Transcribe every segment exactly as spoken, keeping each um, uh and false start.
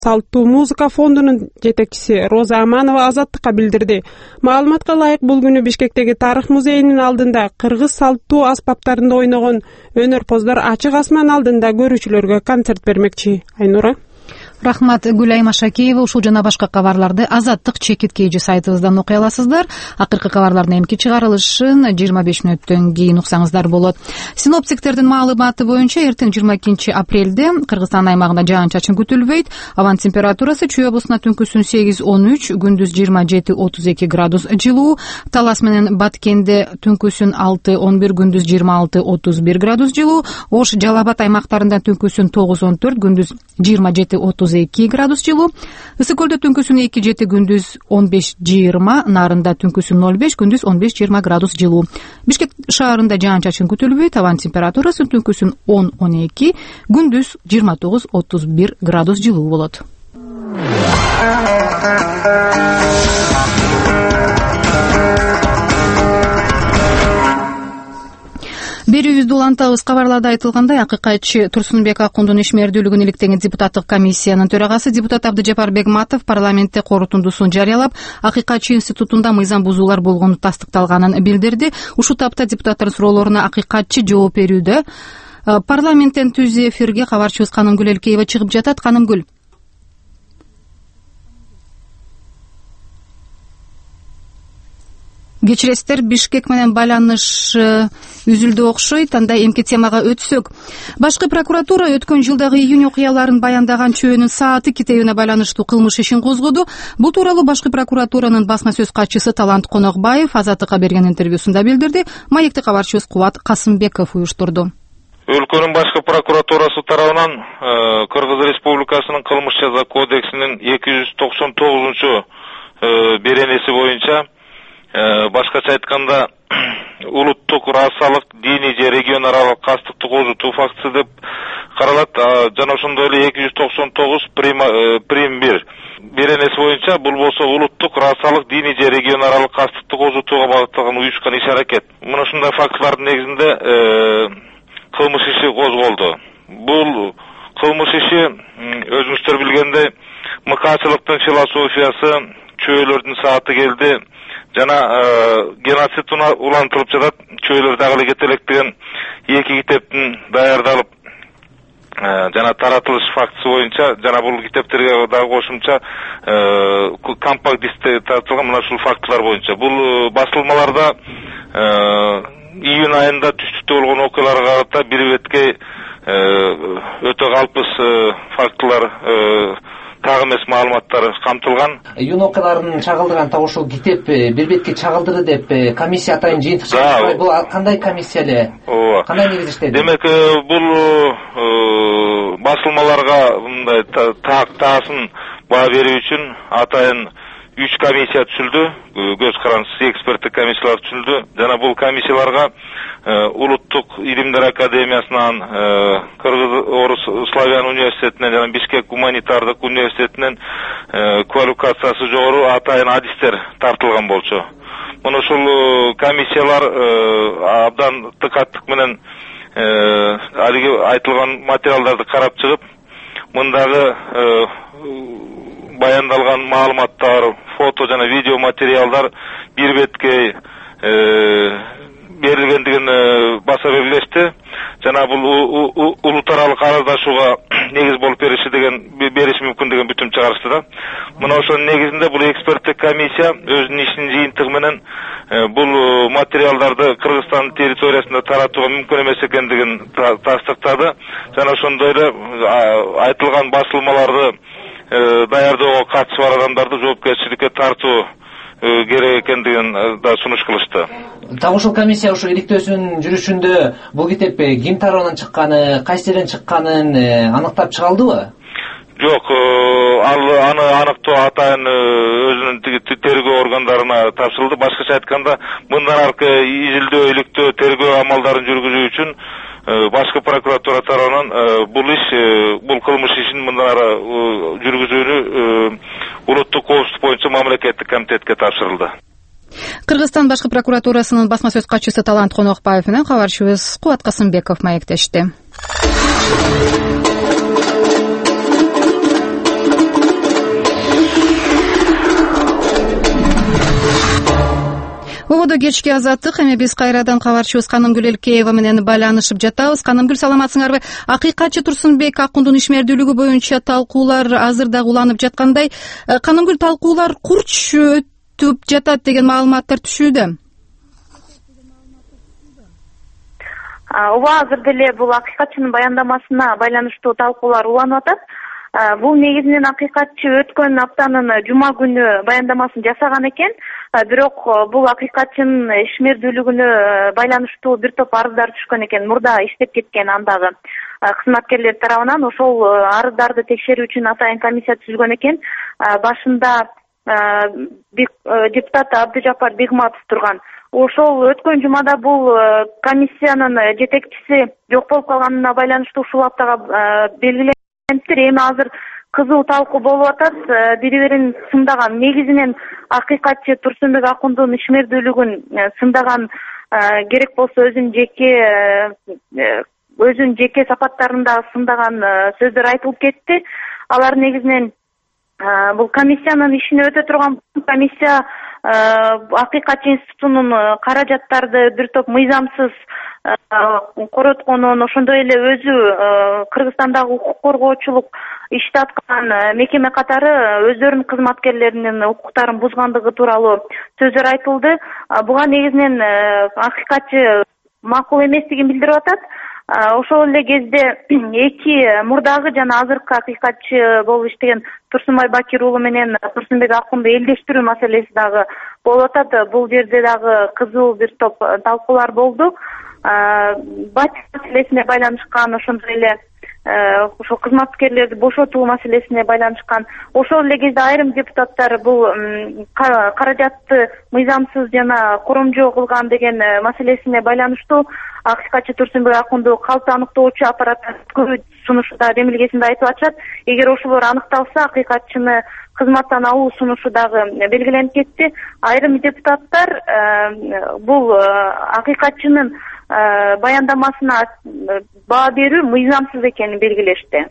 салттуу музыка фондунун жетекчиси Роза Аманова Азаттыкка билдирди. Маалыматка ылайык, бул күнү Бишкектеги Тарых музейинин алдында кыргыз салттуу аспаптарында ойногон өнөрпоздор ачык асман алдында көрүүчүлөргө концерт бермекчи. Айнура. Рахмат, Гүлайма Шакеева. Ушул жана башка кабарларды Азаттык чекит кж сайтыбыздан окуй аласыздар. Акыркы кабарлардын эмки чыгарылышын жыйырма беш мүнөттөн кийин уксаңыздар болот. Синоптиктердин маалыматы боюнча эртең жыйырма экинчи апрелде Кыргызстан аймагында жаан-чачын күтүлбөйт. Абанын температурасы Чүй облусуна түнкүсүн сегиз он үч, күндүз жыйырма жети отуз эки градус жылуу, Талас менен Баткенде түнкүсүн алты он бир, күндүз жыйырма алты отуз бир градус жылуу, Ош, Жалал Абад аймактарында түнкүсүн тогуз он төрт, күндүз жыйырма жети отуз эки градус жылуу, Ысык көлдө түнкүсүн эки жети, күндүз он беш жыйырма, Нарында түнкүсүн ноль беш, күндүз он беш жыйырма градус жылуу. Бишкек шаарында жаан-чачын күтүлбөйт. Абанын температурасы түнкүсүн он он эки, күндүз жыйырма тогуз отуз бир градус жылуу болот. Берүүбүздү улантабыз. Кабарларда айтылгандай, акыйкатчы Турсунбек Акундун ишмердүүлүгүн иликтеген депутаттык комиссиянын төрагасы депутат Абдыжапар Бегматов парламентте корутундусун жарыялап, акыйкатчы институтунда мыйзам бузуулар болгону тастыкталганын билдирди. Ушул тапта депутаттардын суроолоруна акыйкатчы жооп берүүдө. Парламенттен түз эфирге кабарчыбыз Канымгүл Элкеева чыгып жатат. Канымгүл. Кечиресиздер, Бишкек менен байланыш үзүлдү окшойт. Анда эмки темага өтсөк, башкы прокуратура өткөн жылдагы июнь окуяларын баяндаган чөөнүн сааты китебине байланыштуу кылмыш ишин козгоду. Бул тууралуу башкы прокуратуранын басма сөз катчысы Талант Конокбаев Азаттыкка берген интервьюсунда билдирди. Маекти кабарчыбыз Кубат Касымбеков уюштурду. Өлкөнүн башкы прокуратурасы тарабынан Кыргыз Республикасынын кылмыш жаза кодексинин эки жүз токсон тогузунчу беренеси боюнча, башкача айтканда, улуттук, расалык, диний же регион аралык кастыкты козутуу фактысы деп каралат. Жана ошондой эле эки жүз токсон тогуз прим бир беренеси боюнча, бул болсо улуттук, расалык, диний же регион аралык кастыкты козутууга багытталган уюшкан иш аракет. Мына ушундай фактылардын негизинде кылмыш иши козголду. Бул кылмыш иши өзүңүздөр билгендей мыкаачылыктын философиясы, чөөлөрдүн сааты келди жана геноцид улантылып жатат. Чөөлөр дагы эле кетелек деген эки китептин даярдалып жана таратылыш фактысы боюнча, жана бул китептерге дагы кошумча компакт дисте таратылган мына ушул фактылар боюнча. Бул басылмаларда июнь айында түштүктө болгон окуяларга карата бир беткей өтө калпыс фактылар, тагы эмес маалыматтар камтылган. Июнь окуяларын чагылдырган так ошол китеп бир бетке чагылдырды деп комиссия атайын жыйынтык чыгарып, бул кандай комиссия эле? Ооба. Кандай негиз иштеди? Демек, бул басылмаларга мындай так таасын баа берүү үчүн атайын үч комиссия түзүлдү. Көз карандысыз эксперттик комиссиялар түзүлдү. Жана бул комиссияларга Улуттук илимдер академиясынан, Кыргыз Орус Славян университетинен жана Бишкек гуманитардык университетинен квалификациясы жогору атайын адистер тартылган болчу. Мына ушул комиссиялар абдан тыкаттык менен алиги айтылган материалдарды карап чыгып, мындагы баяндалган маалыматтар, фото жана видео материалдар бир беткей берилгендигин баса белгилешти. Жана бул улут аралык арыздашууга негиз болуп бериши деген бериши мүмкүн деген бүтүм чыгарышты да. Мына ошонун негизинде бул эксперттик комиссия өзүнүн ишинин жыйынтыгы менен бул материалдарды Кыргызстан территориясында таратууга мүмкүн эмес экендигин тастыктады. Жана ошондой эле айтылган басылмаларды даярдоого катышы бар адамдарды жоопкерчиликке тартуу керек экендигин да сунуш кылышты. Так ушул комиссия ошо иликтөөсүнүн жүрүшүндө бул китеп ким тарабынан чыкканы, кайсы жерден чыкканын аныктап чыга алдыбы? Жок, ал аны аныктоо атайын өзүнүн тергөө органдарына тапшырылды. Башкача айтканда, мындан аркы изилдөө, иликтөө, тергөө амалдарын жүргүзүү үчүн башкы прокуратура тарабынан бул иш, бул кылмыш ишин мындан ары жүргүзүүнү улуттук коопсуздук боюнча мамлекеттик комитетке тапшырылды. Кыргызстан башкы прокуратурасынын басма сөз катчысы Талант Конокбаев менен кабарчыбыз Кубат Касымбеков маектешти. ободо кечки азаттык. Эми биз кайрадан кабарчыбыз Канымгүл Элкеева менен байланышып жатабыз. Канымгүл, саламатсыңарбы? Акыйкатчы Турсунбек Акундун ишмердүүлүгү боюнча талкуулар азыр дагы уланып жаткандай. Канымгүл, талкуулар курч өтүп жатат деген маалыматтар түшүүдө. Ооба, азыр деле бул акыйкатчынын баяндамасына байланыштуу талкуулар уланып атат. Бул негизинен акыйкатчы өткөн аптанын жума күнү баяндамасын жасаган экен. Бирок бул акыйкатчынын ишмердүүлүгүнө байланыштуу бир топ арыздар түшкөн экен. Мурда иштеп кеткен андагы кызматкерлер тарабынан ошол арыздарды текшерүү үчүн атайын комиссия түзүлгөн экен. Башында депутат Абдыжапар Бегматов турган. Ошол өткөн жумада бул комиссиянын жетекчиси жок болуп калганына байланыштуу ушул аптага белгилен. Эми азыр кызуу талкуу болуп атат. Бири бирин сындаган, негизинен акыйкатчы Турсунбек Акундун ишмердүүлүгүн сындаган, керек болсо өзүнүн жеке өзүнүн жеке сапаттарында сындаган сөздөр айтылып кетти. Алар негизинен бул комиссиянын ишине өтө турган комиссия акыйкатчы институтунун каражаттарды бир топ мыйзамсыз коротконун, ошондой эле өзү Кыргызстандагы укук коргоочулук ишти аткан мекеме катары өздөрүнүн кызматкерлеринин укуктарын бузгандыгы тууралуу сөздөр айтылды. Буга негизинен акыйкатчы макул эместигин билдирип атат. Ошол эле кезде эки мурдагы жана азыркы акыйкатчы болуп иштеген Турсунбай Бакир уулу менен Турсунбек Акунду элдештирүү маселеси дагы болуп атат. Бул жерде дагы кызуу бир топ талкуулар болду. Батир маселесине байланышкан, ошондой эле ошол кызматкерлерди бошотуу маселесине байланышкан. Ошол эле кезде айрым депутаттар бул каражатты мыйзамсыз жана коромжоо кылган деген маселесине байланыштуу акыйкатчы Турсунбек Акунду калпты аныктоочу аппараттан өткөрүү сунушуда демилгесинде айтып атышат. Эгер ошолор аныкталса, акыйкатчыны кызматтан алуу сунушу дагы белгиленип кетти. Айрым депутаттар бул акыйкатчынын баяндамасына баа берүү мыйзамсыз экенин белгилешти.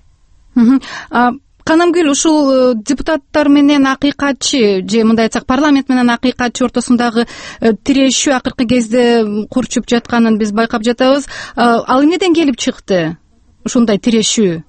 Канымгүл, ушул депутаттар менен акыйкатчы, же мындай айтсак парламент менен акыйкатчы ортосундагы тирешүү акыркы кезде курчуп жатканын биз байкап жатабыз. Ал эмнеден келип чыкты ушундай тирешүү?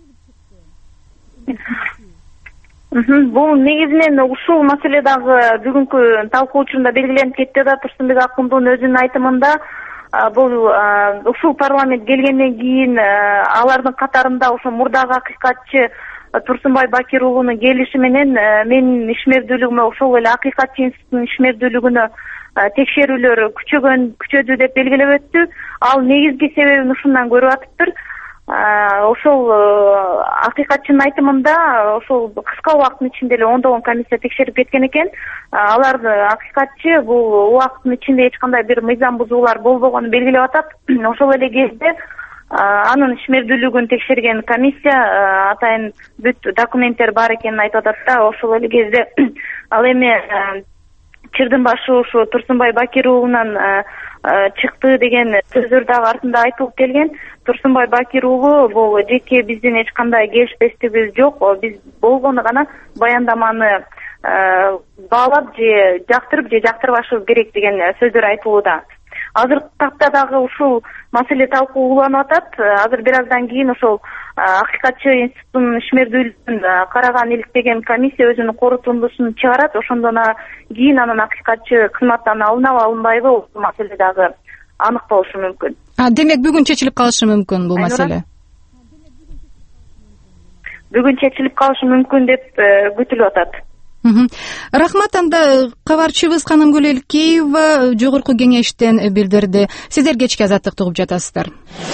Бул негизинен ушул маселе дагы бүгүнкү талкуу учурунда белгиленип кетти да. Турсунбек Акундун өзүнүн айтымында бул ушул парламент келгенден кийин алардын катарында ошо мурдагы акыйкатчы Турсунбай Бакир уулунун келиши менен менин ишмердүүлүгүмө, ошол эле акыйкатчы институтунун ишмердүүлүгүнө текшерүүлөр күчөгөн күчөдү деп белгилеп өттү. Ал негизги себебин ушундан көрүп атыптыр. Ошол акыйкатчынын айтымында ошол кыска убакыттын ичинде эле ондогон комиссия текшерип кеткен экен. Алар акыйкатчы бул убакыттын ичинде эч кандай бир мыйзам бузуулар болбогонун белгилеп атат. Ошол эле кезде анын ишмердүүлүгүн текшерген комиссия атайын бүт документтер бар экенин айтып атат да. Ошол эле кезде ал эми чырдын башы ушу Турсунбай Бакир уулунан чыкты деген сөздөр дагы артында айтылып келген. Турсунбай Бакир уулу бул жеке биздин эч кандай келишпестигибиз жок. Биз болгону гана баяндаманы баалап же жактырып же жактырбашыбыз керек деген сөздөр айтылууда. Азыркы тапта дагы ушул маселе талкуу уланып атат. Азыр бир аздан кийин ошол акыйкатчы институтунун ишмердүүлүгүн караган иликтеген комиссия өзүнүн корутундусун чыгарат. Ошондон кийин анан акыйкатчы кызматтан алынабы алынбайбы, ушул маселе дагы анык болушу мүмкүн. Демек бүгүн чечилип калышы мүмкүн бул маселе. Бүгүн чечилип калышы мүмкүн деп күтүлүп атат. Рахмат. Анда кабарчыбыз Канымгүл Элкеева жогорку кеңештен билдирди. Сиздер кечки азаттыкты угуп жатасыздар.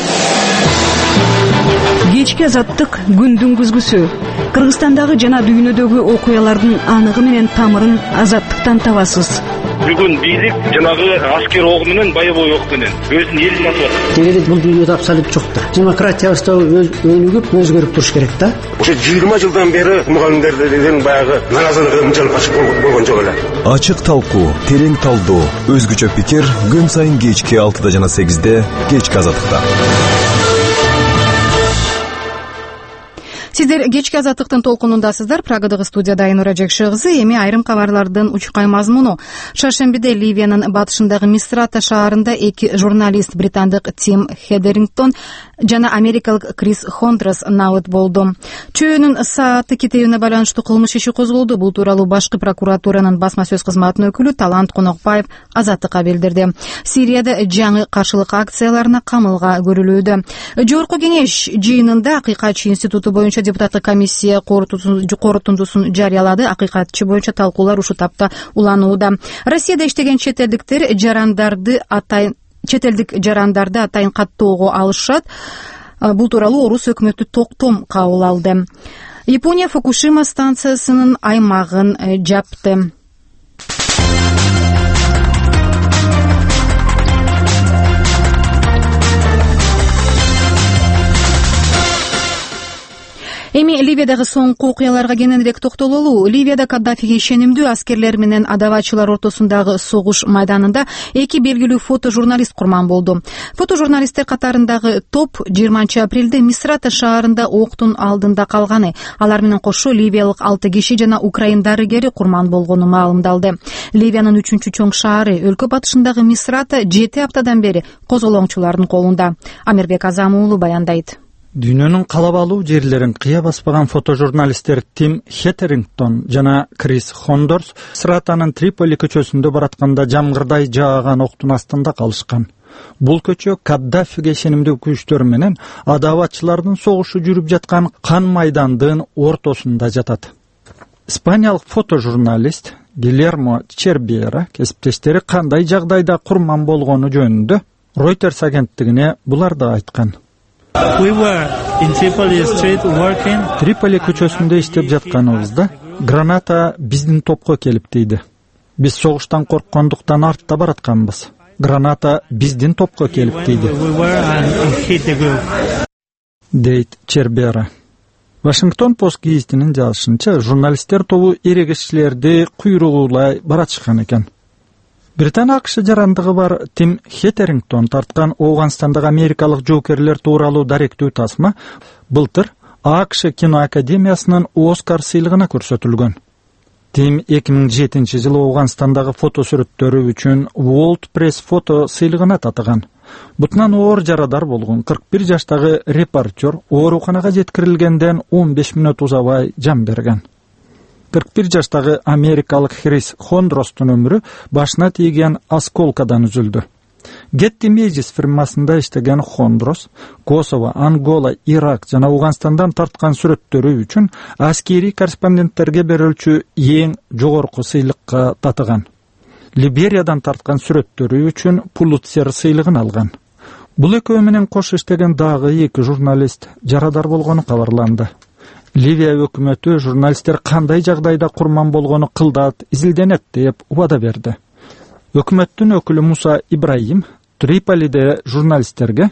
Кечки азаттык күндүн күзгүсү. Кыргызстандагы жана дүйнөдөгү окуялардын аныгы менен тамырын азаттыктан табасыз. Бүгүн бийлик жанагы аскер ок менен, боевой ок менен өзүнүн элин атып атат. Дегенде бул дүйнөдө абсолют жоктур. Демократиябыз да өнүгүп, өзгөрүп туруш керек да. Ошо жыйырма жылдан бери мугалимдерден баягы наразылыгы мынчалык ачык болгон жок эле. Ачык талкуу, терең талдоо, өзгөчө пикир күн сайын кечки алтыда жана сегизде кечки азаттыкта. Сиздер кечки азаттыктын толкунундасыздар. Прагадагы студияда Айнура Жекши кызы. Эми айрым кабарлардын учкай мазмуну. Шаршембиде Ливиянын батышындагы Мисрата шаарында эки журналист, британдык Тим Хедерингтон жана америкалык Крис Хондрос набыт болду. Чөйөнүн сааты кетүүнө байланыштуу кылмыш иши козголду. Бул тууралуу башкы прокуратуранын басма сөз кызматынын өкүлү Талант Конокбаев азаттыкка билдирди. Сирияда жаңы каршылык акцияларына камылга көрүлүүдө. Жогорку кеңеш жыйынында Акыйкатчы институту боюнча депутаттык комиссия корутундусун жарыялады. Акыйкатчы боюнча талкуулар ушул тапта уланууда. Россияда иштеген чет элдиктер жарандарды атайын чет элдик жарандарды атайын каттоого алышат. Бул тууралуу орус өкмөтү токтом кабыл алды. Япония Фукушима станциясынын аймагын жапты. Эми Ливиядагы соңку окуяларга кененирээк токтололу. Ливияда Каддафиге ишенимдүү аскерлер менен адабачылар ортосундагы согуш майданында эки белгилүү фотожурналист курман болду. Фотожурналисттер катарындагы топ жыйырманчы апрелде Мисрата шаарында октун алдында калганы. Алар менен кошо ливиялык алты киши жана украин дарыгери курман болгону маалымдалды. Ливиянын үчүнчү чоң шаары, өлкө батышындагы Мисрата жети аптадан бери козголоңчулардын колунда. Амирбек Азам уулу баяндайт. Дүйнөнүн калабалуу жерлерин кыя баспаган фотожурналисттер Тим Хедерингтон жана Крис Хондрос Мисратанын Триполи көчөсүндө баратканда жамгырдай жааган октун астында калышкан. Бул көчө Каддафиге ишенимдүү күчтөр менен адабачылардын согушу жүрүп жаткан кан майдандын ортосунда жатат. Испаниялык фотожурналист Гильермо Чербера кесиптештери кандай жагдайда курман болгону жөнүндө Reuters агенттигине буларды айткан. Триполи көчөсүндө иштеп жатканыбызда граната биздин топко келип тийди. Биз согуштан корккондуктан артта баратканбыз. Граната биздин топко келип тийди, дейт Чербера. Вашингтон пост гезитинин жазышынча, журналисттер тобу эрегишчилерди куйругулай баратышкан экен. Британ АКШ жарандыгы бар Тим Хедерингтон тарткан Оуганстандагы америкалык жоокерлер тууралуу даректүү тасма былтыр АКШ кино академиясынын Оскар сыйлыгына көрсөтүлгөн. Тим эки миң жетинчи жылы Оуганстандагы фотосүрөттөрү үчүн World Press фото сыйлыгына татыган. Бутунан оор жарадар болгон кырк бир жаштагы репортер ооруканага жеткирилгенден он беш мүнөт узабай жан берген. кырк бир жаштагы америкалык Крис Хондростун өмүрү башына тийген осколкадан үзүлдү. Getty Images фирмасында иштеген Хондрос Косово, Ангола, Ирак жана Ауганстандан тарткан сүрөттөрү үчүн аскери корреспонденттерге берилчү эң жогорку сыйлыкка татыган. Либериядан тарткан сүрөттөрү үчүн Пулитцер сыйлыгын алган. Бул экөө менен кош иштеген дагы эки журналист жарадар болгону кабарланды. Ливия өкмөтү журналисттер кандай жагдайда курман болгону кылдат, изилденет деп убада берди. Өкмөттүн өкүлү Муса Ибраим Триполиде журналисттерге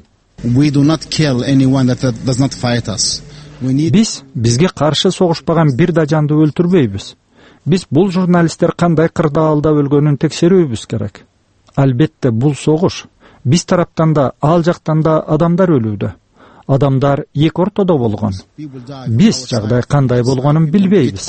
Биз бизге каршы согушпаган бир да жанды өлтүрбөйбүз. Биз бул журналисттер кандай кырдаалда өлгөнүн текшерүүбүз керек. Албетте бул согуш. Биз тараптан да, ал жактан да адамдар өлүүдө. Адамдар эки ортодо болгон. Биз жагдай кандай болгонун билбейбиз,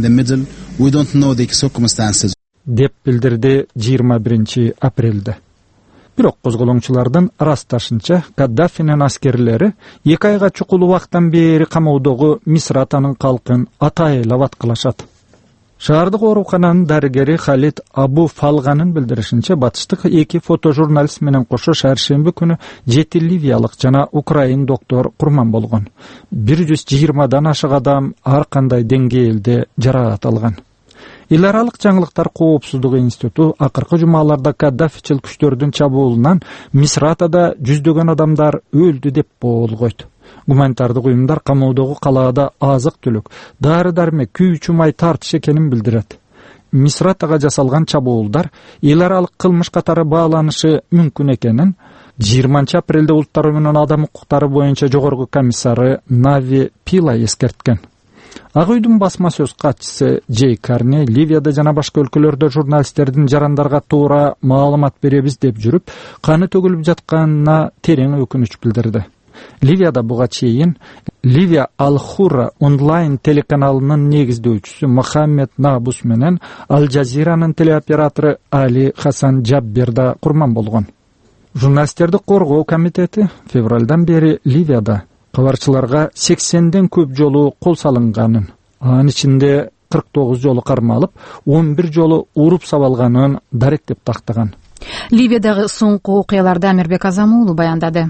деп билдирди жыйырма биринчи апрелде. Бирок козголоңчулардын ырасташынча Каддафинин аскерлери эки айга чукул убакыттан бери камоодогу Мисратанын калкын атайылап аткылашат. Шаардык оорукананын дарыгери Халид Абу Фалганын билдиришинче, батыштык эки фотожурналист менен кошо шаршемби күнү жети ливиялык жана украин доктор курман болгон. бир жүз жыйырмадан ашык адам ар кандай деңгээлде жараат алган. Эл аралык жаңылыктар коопсуздугу институту акыркы жумаларда Каддафичил күчтөрдүн чабуулунан Мисратада жүздөгөн адамдар өлдү деп болгойт. Гуманитардык уюмдар камоодогу калаада азык-түлүк, дары-дармек, күйүүчү май тартыш экенин билдирет. Мисратага жасалган чабуулдар эл аралык кылмыш катары бааланышы мүмкүн экенин жыйырманчы апрелде Улуттар уюмунун адам укуктары боюнча жогорку комиссары Нави Пила эскерткен. Ак үйдүн басма сөз катчысы Джей Карни Ливияда жана башка өлкөлөрдө журналисттердин жарандарга туура маалымат беребиз деп жүрүп, каны төгүлүп жатканына терең өкүнүч билдирди. Ливияда буга чейин Ливия Ал-Хурра онлайн телеканалынын негиздөөчүсү Мохаммед Набус менен Ал Жазиранын телеоператору Али Хасан Джаббер да курман болгон. Журналисттерди коргоо комитети февралдан бери Ливияда кабарчыларга сексенден көп жолу кол салынганын, анын ичинде кырк тогуз жолу кармалып, он бир жолу уруп сабалганын даректеп тактаган. Ливиядагы соңку окуяларды Амирбек Азамуулу баяндады.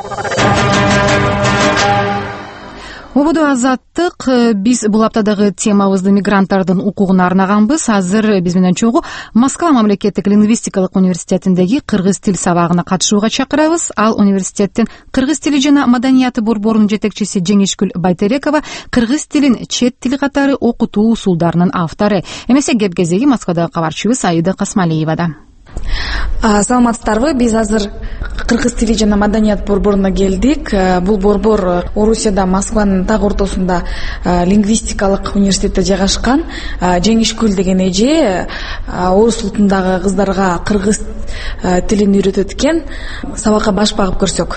Ободо Азаттык, биз бул аптадагы темабызды мигранттардын укугуна арнаганбыз. Азыр биз менен чогуу Москва мамлекеттик лингвистикалык университетиндеги кыргыз тил сабагына катышууга чакырабыз. Ал университеттин кыргыз тили жана маданияты борборунун жетекчиси Жеңишгүл Байтерекова кыргыз тилин чет тил катары окутуу усулдарынын автору. Эмесе кеп кезеги Москвадагы кабарчыбыз Аида Касмалиевада. Саламатсыздарбы, биз азыр кыргыз тили жана маданият борборуна келдик. Бул борбор Орусияда Москванын так ортосунда лингвистикалык университетте жайгашкан. Жеңишгүл деген эже орус улутундагы кыздарга кыргыз тилин үйрөтөт экен. Сабакка баш багып көрсөк.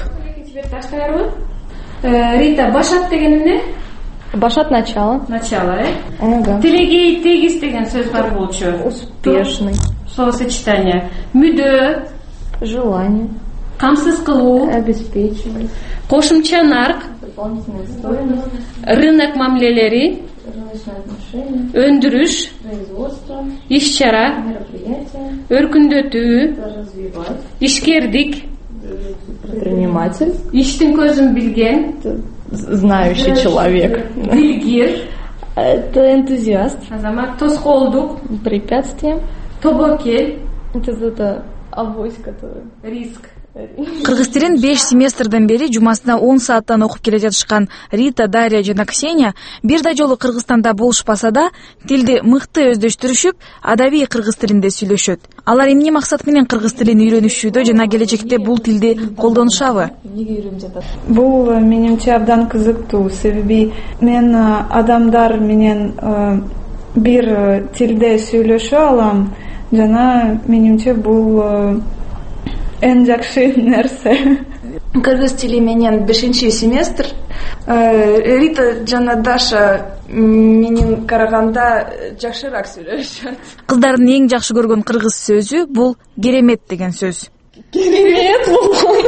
Рита, башат деген эмне? Башат начало. Начало, э? Ага. Телегей тегиз деген сөз бар болчу. Успешный. Словосочетание. Мүдө. Желание. Камсыз кылуу. Обеспечивать. Кошумча нарк. Дополнительная стоимость. Рынок мамлелери. Рыночные отношения. Өндүрүш. Производство. Иш-чара. Мероприятия. Өркүндөтүү. Развивать. Ишкердик. Предприниматель. Иштин көзүн билген. Знающий человек. Билгир. Это энтузиаст. Азамат. Тоскоолдук. Препятствие. Тобокел. Это это авось, который. Риск. Кыргыз тилин беш семестрден бери жумасына он сааттан окуп келе жатышкан Рита, Дарья жана Ксения бир да жолу Кыргызстанда болушпаса да тилди мыкты өздөштүрүшүп, адабий кыргыз тилинде сүйлөшөт. Алар эмне максат менен кыргыз тилин үйрөнүшүүдө жана келечекте бул тилди колдонушабы? Эмнеге үйрөнүп жатат? Бул менимче абдан кызыктуу, себеби мен адамдар менен бир тилде сүйлөшө алам жана менимче бул эң жакшы нерсе. Кыргыз тили менен бешинчи семестр. Рита жана Даша менен караганда жакшыраак сүйлөшөт. Кыздардын эң жакшы көргөн кыргыз сөзү бул керемет деген сөз. Керемет болгон.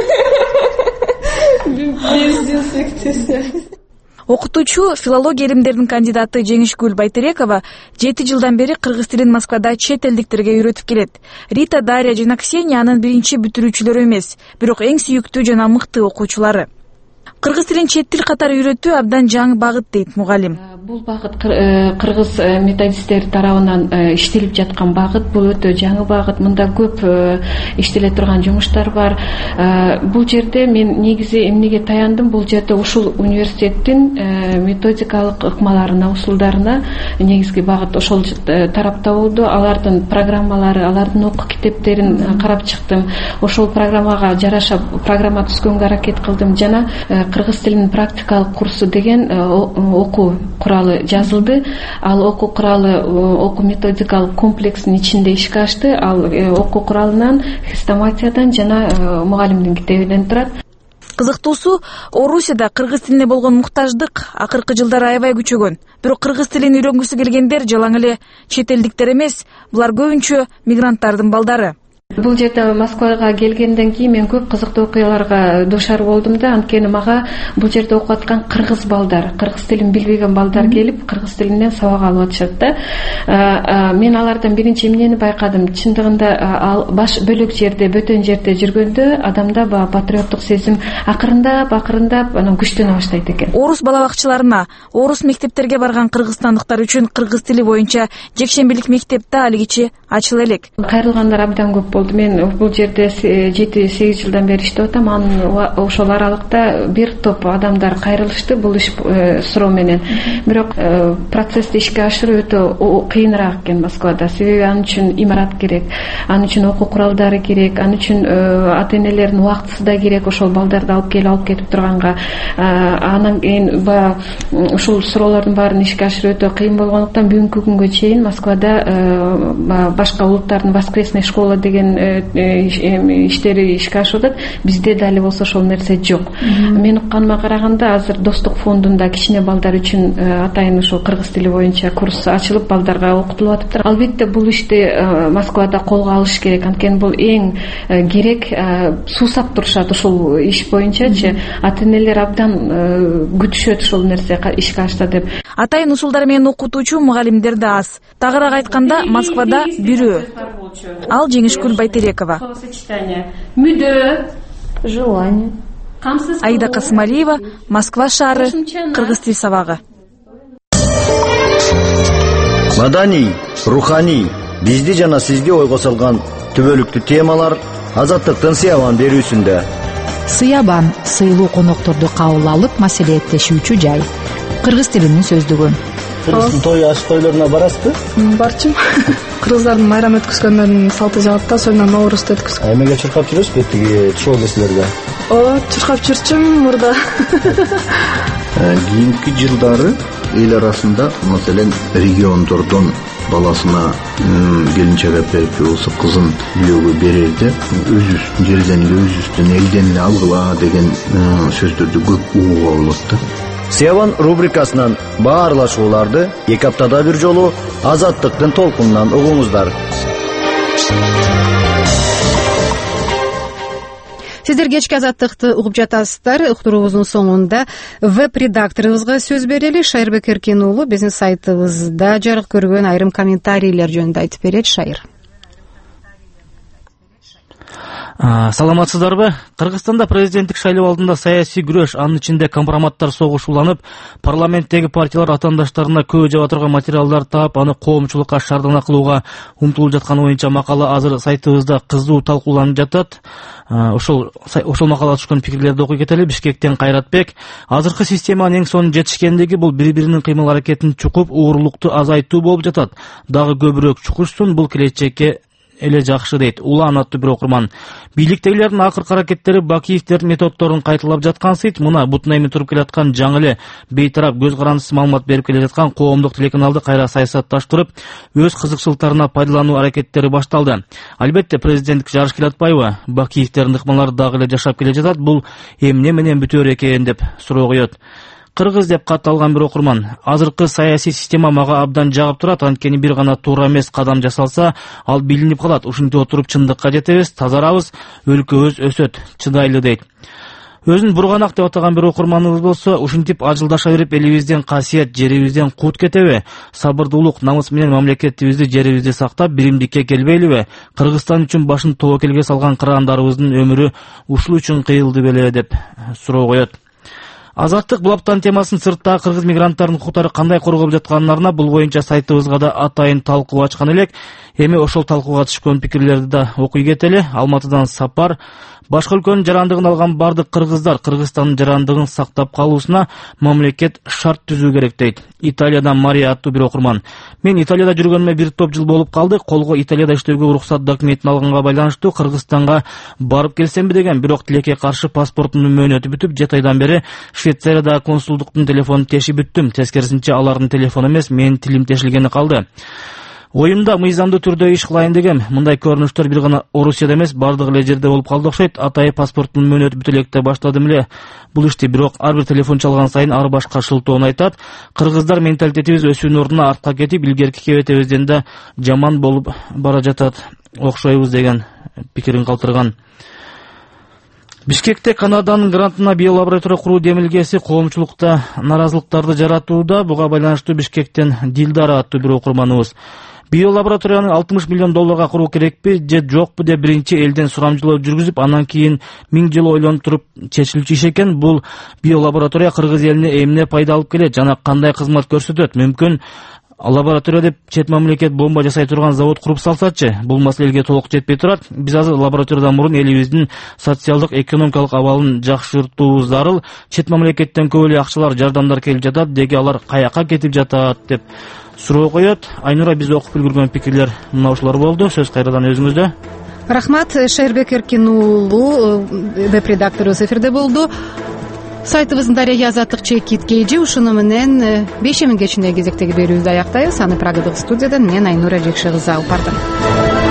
Без Окутуучу, филология илимдеринин кандидаты Жеңишгүл Байтерекова жети жылдан бери кыргыз тилин Москвада чет элдиктерге үйрөтүп келет. Рита, Дарья жана Ксения анын биринчи бүтүрүүчүлөрү эмес, бирок эң сүйүктүү жана мыкты окуучулары. Кыргыз тилин чет тил катары үйрөтүү абдан жаңы багыт дейт мугалим. Бул багыт кыргыз методисттер тарабынан иштелип жаткан багыт, бул өтө жаңы багыт. Мында көп иштеле турган жумуштар бар. Бул жерде мен негизи эмнеге таяндым? Бул жерде ушул университеттин методикалык ыкмаларына, усулдарына негизги багыт ошол тарапта болду. Алардын программалары, алардын окуу китептерин карап чыктым. Ошол программага жараша программа түзгөнгө аракет кылдым жана кыргыз тилинин практикалык курсу деген окуу куралы жазылды. Ал окуу куралы окуу методикалык комплекстин ичинде ишке ашты. Ал окуу куралынан, хрестоматиядан жана мугалимдин китебинен турат. Кызыктуусу, Орусияда кыргыз тилине болгон муктаждык акыркы жылдары аябай күчөгөн. Бирок кыргыз тилин үйрөнгүсү келгендер жалаң эле чет элдиктер эмес, булар көбүнчө мигранттардын балдары. Бул жерде Москвага келгенден кийин мен көп кызыктуу окуяларга душар болдум да, анткени мага бул жерде окуп аткан кыргыз балдар, кыргыз тилин билбеген балдар келип, кыргыз тилинен сабак алып атышат да. Мен алардан биринчи эмнени байкадым? Чындыгында баш бөлөк жерде, бөтөн жерде жүргөндө адамда патриоттук сезим акырындап, акырындап анан күчтөнө баштайт экен. Орус балабакчаларына, орус мектептерге барган кыргызстандыктар үчүн кыргыз тили боюнча жекшембилик мектепте алигичи ачыла элек. Кайрылгандар абдан көп болду. Мен бул жерде жети сегиз жылдан бери иштеп атам. Анын ошол аралыкта бир топ адамдар кайрылышты бул иш суроо менен. Бирок процессти ишке ашыруу өтө кыйыныраак экен Москвада. Себеби анын үчүн имарат керек, анын үчүн окуу куралдары керек, анын үчүн ата энелердин убактысы да керек ошол балдарды алып келип алып кетип турганга. Анан кийин баягы ушул суроолордун баарын ишке ашыруу өтө кыйын болгондуктан бүгүнкү күнгө чейин Москвада башка улуттардын воскресная школа деген иштери ишке ашып атат. Бизде дали болсо ошол нерсе жок. Мен укканыма караганда азыр Достук фондунда кичине балдар үчүн атайын ушул кыргыз тили боюнча курс ачылып балдарга окутулуп атыптыр. Албетте бул ишти Москвада колго алыш керек, анткени бул эң керек. Суусап турушат ушул иш боюнчачы. Ата-энелер абдан күтүшөт ушул нерсе ишке ашса деп. Атайын ушулдар менен окутуучу мугалимдер да аз. Тагыраак айтканда, Москвада бирөө. Ал Жеңишкүл Байтерекова. Мүдө, желание. Аида Касымалиева, Москва шаары, кыргыз тил сабагы. Маданий, руханий, бизди жана сизге ойго салган түбөлүктүү темалар Азаттыктын Сыябан берүүсүндө. Сыябан сыйлуу конокторду кабыл алып маселелеттешүүчү жай. Кыргыз тилинин сөздүгү. Кыргыздын той аш тойлоруна барасызбы? Барчым. Кыргыздардын майрам өткөзгөндөрүнүн салты жагат да, ошондон Ноорузду өткөзгөн. Эмеге чуркап жүрөсүзбү тиги шоу кесилерге? О, чуркап жүрчүм мурда. Кийинки жылдары эл арасында, маселен, региондордон баласына келинчек берип болсо кызын бирөөгө берерде өзүбүздүн жерден эле өзүбүздүн элден эле алгыла деген сөздөрдү көп угууга болот да. Сыябан рубрикасынан баарлашууларды эки аптада бир жолу Азаттыктын толкунунан угуңуздар. Сиздер кечки Азаттыкты угуп жатасыздар. Уктуруубуздун соңунда веб-редакторубузга сөз берели. Шайырбек Эркин уулу биздин сайтыбызда жарык көргөн айрым комментарийлер жөнүндө айтып берет. Шайыр. Саламатсыздарбы? Кыргызстанда президенттик шайлоо алдында саясий күрөш, анын ичинде компроматтар согушуланып, парламенттеги партиялар атаандаштарына көбү жаба турган материалдар таап, аны коомчулукка шаардана кылууга умтулуп жатканы боюнча макала азыр сайтыбызда кызуу талкууланып жатат. Ошол ошол макалага түшкөн пикирлерди окуй кетели. Бишкектен Кайратбек: азыркы системанын эң сонун жетишкендиги бул бири-биринин кыймыл-аракетин чукуп, уурулукту азайтуу болуп жатат. Дагы көбүрөөк чукушсун, бул келечекке эле жакшы дейт. Улан аттуу бир окурман. Бийликтегилердин акыркы аракеттери Бакиевдин методдорун кайталап жаткан сыйт. Муна бутуна эми туруп келаткан жаңы эле бейтарап көз карандысыз маалымат берип келе жаткан коомдук телеканалды кайра саясатташтырып, өз кызыкчылыктарына пайдалануу аракеттери башталды. Албетте президенттик жарыш келе атпайбы? Бакиевдин ыкмалары дагы эле жашап келе жатат. Бул эмне менен бүтөр экен деп суроо коет. Кыргыз деп кат алган бир окурман: азыркы саясий система мага абдан жагып турат, анткени бир гана туура эмес кадам жасалса, ал билинип калат. Ушинтип отуруп чындыкка жетебиз, тазарабыз, өлкөбүз өсөт, чыдайлы дейт. Өзүн бурганак деп атаган бир окурманыбыз болсо, ушинтип ажылдаша берип элибизден касиет, жерибизден кут кетеби? Сабырдуулук, намыс менен мамлекетибизди, жерибизди сактап, биримдикке келбейлиби? Кыргызстан үчүн башын тобокелге салган кыраандарыбыздын өмүрү ушул үчүн кыйылды беле деп суроо коет. Азаттык бул аптанын темасын сырттагы кыргыз мигранттарынын укуктары кандай корголуп жаткандарына бул боюнча сайтыбызга да атайын талкуу ачкан элек. Эми ошол талкууга түшкөн пикирлерди да окуй кетели. Алматыдан Сапар: башка өлкөнүн жарандыгын алган бардык кыргыздар Кыргызстандын жарандыгын сактап калуусуна мамлекет шарт түзүү керек дейт. Италиядан Мария аттуу бир окурман: мен Италияда жүргөнүмө бир топ жыл болуп калды. Колго Италияда иштөөгө уруксат документин алганга байланыштуу Кыргызстанга барып келсемби деген, бирок тилекке каршы паспортумдун мөөнөтү бүтүп, жети айдан бери Швейцариядагы консулдуктун телефонун тешип бүттүм. Тескерисинче алардын телефону эмес, менин тилим тешилгени калды. Оюмда мыйзамдуу түрдө иш кылайын дегем. Мындай көрүнүштөр бир гана Орусияда эмес, бардык эле жерде болуп калды окшойт. Атайы паспорттун мөөнөтү бүтө электе баштадым эле бул ишти, бирок ар бир телефон чалган сайын ар башка шылтоону айтат. Кыргыздар менталитетибиз өсүүнүн ордуна артка кетип, илгерки кебетебизден да жаман болуп бара жатат окшойбуз деген пикирин калтырган. Бишкекте Канаданын грантына биолаборатория куруу демилгеси коомчулукта наразылыктарды жаратууда. Буга байланыштуу Бишкектен Дилдара аттуу бир окурманыбыз: биолабораторияны алтымыш миллион долларга куруу керекпи же жокпу деп биринчи элден сурамжылоо жүргүзүп, анан кийин миң жыл ойлонуп туруп чечилүүчү иш экен. Бул биолаборатория кыргыз элине эмне пайда алып келет жана кандай кызмат көрсөтөт? Мүмкүн лаборатория деп чет мамлекет бомба жасай турган завод куруп салсачы? Бул маселеге толук жетпей турат. Биз азыр лабораториядан мурун элибиздин социалдык, экономикалык абалын жакшыртуубуз зарыл. Чет мамлекеттен көп эле акчалар, жардамдар келип жатат. Деги алар каяка кетип жатат деп суроо коет. Айнура, биз окуп үлгүргөн пикирлер мына ушулар болду. Сөз кайрадан өзүңүздө. Рахмат. Шайырбек Эркин уулу, веб-редакторубуз эфирде болду. сайтыбыздын дареги азаттык чекит kg ушуну менен бешемин кечинде кезектеги берүүбүздү аяктайбыз. Аны Праgadагы студиядан мен Айнура Жекше кызы алып бардым.